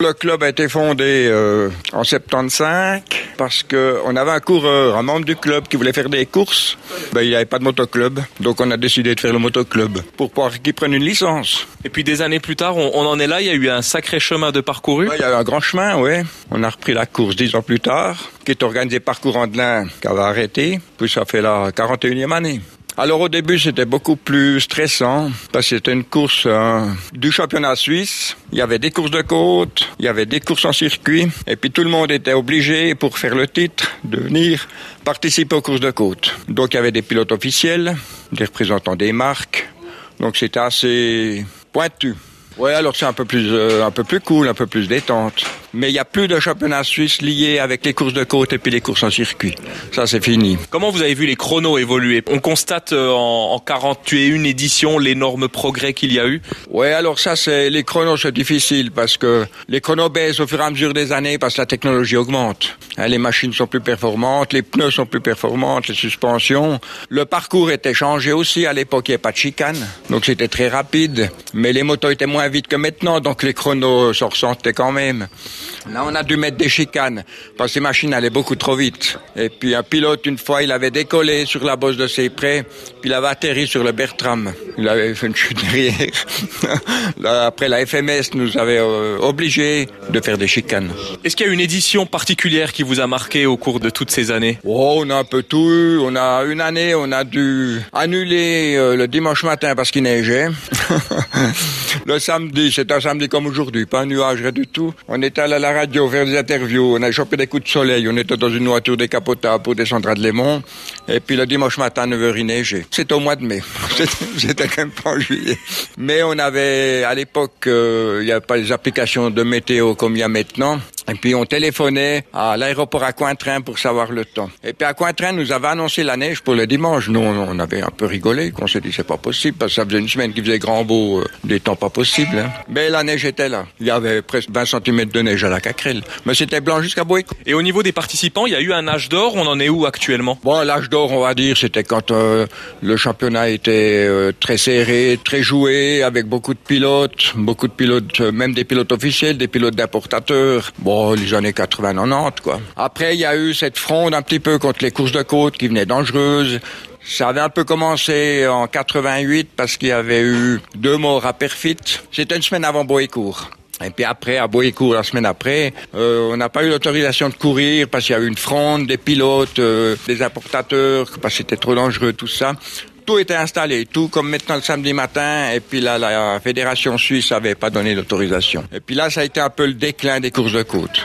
Le club a été fondé en 75 parce qu'on avait un coureur, un membre du club qui voulait faire des courses. Il n'y avait pas de motoclub, donc on a décidé de faire le motoclub pour pouvoir qu'il prenne une licence. Et puis des années plus tard, on en est là, il y a eu un sacré chemin de parcouru. Il y a eu un grand chemin, oui. On a repris la course 10 ans plus tard, qui est organisée par Courant-de-Lin, qui avait arrêté, puis ça fait la 41e année. Alors au début c'était beaucoup plus stressant parce que c'était une course du championnat suisse. Il y avait des courses de côte, il y avait des courses en circuit et puis tout le monde était obligé pour faire le titre de venir participer aux courses de côte. Donc il y avait des pilotes officiels, des représentants des marques. Donc c'était assez pointu. Ouais, alors c'est un peu plus cool, un peu plus détente. Mais il n'y a plus de championnat suisse lié avec les courses de côte et puis les courses en circuit. Ça, c'est fini. Comment vous avez vu les chronos évoluer? On constate en 41 éditions l'énorme progrès qu'il y a eu. Ouais, alors ça, les chronos, c'est difficile parce que les chronos baissent au fur et à mesure des années parce que la technologie augmente. Les machines sont plus performantes, les pneus sont plus performantes, les suspensions. Le parcours était changé aussi. À l'époque, il n'y avait pas de chicane. Donc c'était très rapide. Mais les motos étaient moins vite que maintenant, donc les chronos se ressentaient quand même. Là, on a dû mettre des chicanes, parce que les machines allaient beaucoup trop vite. Et puis un pilote, une fois, il avait décollé sur la bosse de ses prés, puis il avait atterri sur le Bertram. Il avait fait une chute derrière. Là, après, la FMS nous avait obligés de faire des chicanes. Est-ce qu'il y a une édition particulière qui vous a marqué au cours de toutes ces années? Oh, on a un peu tout eu. On a une année, on a dû annuler le dimanche matin parce qu'il neigeait. Le samedi, c'est un samedi comme aujourd'hui, pas un nuage, rien du tout. On était allé à la radio faire des interviews, on a chopé des coups de soleil, on était dans une voiture décapotable pour descendre à Delémont. Et puis le dimanche matin, à 9h, il neigeait. C'était au mois de mai. C'était quand même pas en juillet. Mais on avait, à l'époque, il n'y avait pas les applications de météo comme il y a maintenant. Et puis on téléphonait à l'aéroport à Cointrin pour savoir le temps. Et puis à Cointrin, nous avait annoncé la neige pour le dimanche. Nous, on avait un peu rigolé, qu'on s'est dit c'est pas possible, parce que ça faisait une semaine qu'il faisait grand beau, des temps pas possibles. Hein. Mais la neige était là. Il y avait presque 20 cm de neige à la Cacrelle. Mais c'était blanc jusqu'à Boécourt. Et au niveau des participants, il y a eu un âge d'or, on en est où actuellement? Bon, l'âge d'or, on va dire, c'était quand le championnat était très serré, très joué, avec beaucoup de pilotes, même des pilotes officiels, des pilotes d'importateurs. Bon, les années 80-90, quoi. Après, il y a eu cette fronde un petit peu contre les courses de côte qui venaient dangereuses. Ça avait un peu commencé en 88 parce qu'il y avait eu 2 morts à Perfit. C'était une semaine avant Boécourt. Et puis après, à Boécourt, la semaine après, on n'a pas eu l'autorisation de courir parce qu'il y a eu une fronde des pilotes, des importateurs, parce que c'était trop dangereux, tout ça. Tout était installé, tout comme maintenant le samedi matin, et puis là, la fédération suisse avait pas donné l'autorisation. Et puis là, ça a été un peu le déclin des courses de côte.